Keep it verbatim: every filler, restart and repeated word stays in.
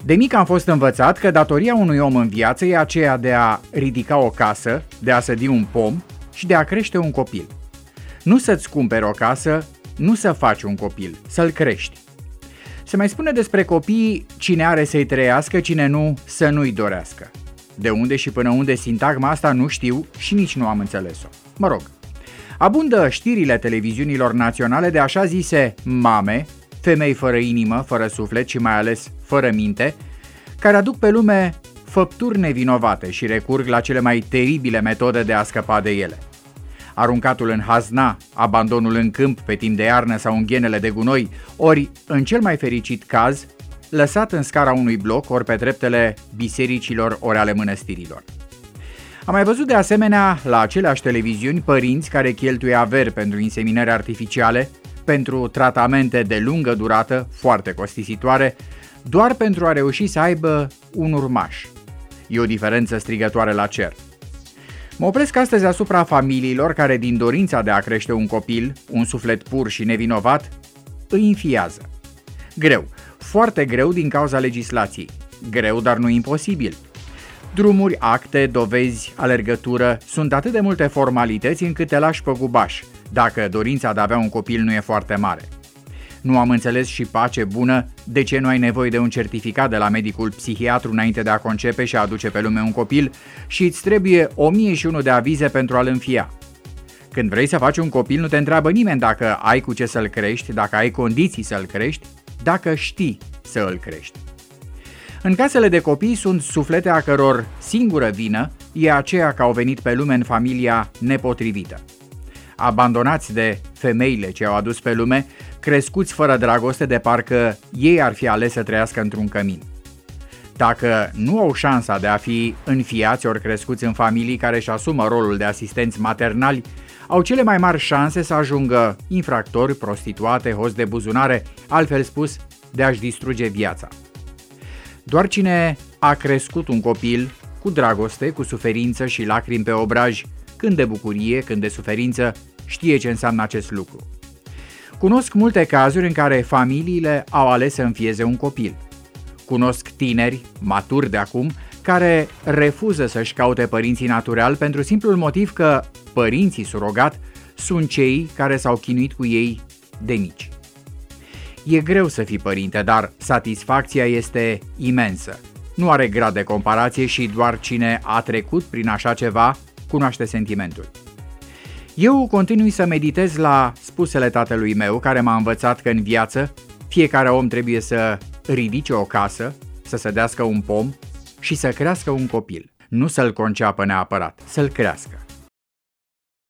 De mic am fost învățat că datoria unui om în viață e aceea de a ridica o casă, de a sădi un pom și de a crește un copil. Nu să-ți cumperi o casă, nu să faci un copil, să-l crești. Se mai spune despre copii, cine are să-i trăiască, cine nu, să nu-i dorească. De unde și până unde sintagma asta nu știu și nici nu am înțeles-o. Mă rog, abundă știrile televiziunilor naționale de așa zise mame, femei fără inimă, fără suflet și mai ales fără minte, care aduc pe lume făpturi nevinovate și recurg la cele mai teribile metode de a scăpa de ele. Aruncatul în hazna, abandonul în câmp pe timp de iarnă sau în ghenele de gunoi, ori, în cel mai fericit caz, lăsat în scara unui bloc, ori pe treptele bisericilor, ori ale mănăstirilor. Am mai văzut de asemenea la aceleași televiziuni părinți care cheltuie averi pentru inseminări artificiale, pentru tratamente de lungă durată, foarte costisitoare, doar pentru a reuși să aibă un urmaș. E o diferență strigătoare la cer. Mă opresc astăzi asupra familiilor care, din dorința de a crește un copil, un suflet pur și nevinovat, îi înfiază. Greu, foarte greu din cauza legislației. Greu, dar nu imposibil. Drumuri, acte, dovezi, alergătură, sunt atât de multe formalități încât te lași pe gubaș, dacă dorința de a avea un copil nu e foarte mare. Nu am înțeles și pace bună de ce nu ai nevoie de un certificat de la medicul psihiatru înainte de a concepe și a aduce pe lume un copil și îți trebuie o mie și unu de avize pentru a-l înfia. Când vrei să faci un copil, nu te întreabă nimeni dacă ai cu ce să-l crești, dacă ai condiții să-l crești, dacă știi să îl crești. În casele de copii sunt suflete a căror singură vină e aceea că au venit pe lume în familia nepotrivită. Abandonați de femeile ce au adus pe lume, crescuți fără dragoste de parcă ei ar fi ales să trăiască într-un cămin. Dacă nu au șansa de a fi înfiați ori crescuți în familii care își asumă rolul de asistenți maternali, au cele mai mari șanse să ajungă infractori, prostituate, hoți de buzunare, altfel spus, de a-și distruge viața. Doar cine a crescut un copil cu dragoste, cu suferință și lacrimi pe obraj, când de bucurie, când de suferință, știe ce înseamnă acest lucru. Cunosc multe cazuri în care familiile au ales să înfieze un copil. Cunosc tineri, maturi de acum, care refuză să-și caute părinții naturali pentru simplul motiv că părinții surogat sunt cei care s-au chinuit cu ei de mici. E greu să fii părinte, dar satisfacția este imensă. Nu are grad de comparație și doar cine a trecut prin așa ceva cunoaște sentimentul. Eu continui să meditez la spusele tatălui meu, care m-a învățat că în viață fiecare om trebuie să ridice o casă, să sădească un pom și să crească un copil. Nu să-l conceapă neapărat, să-l crească.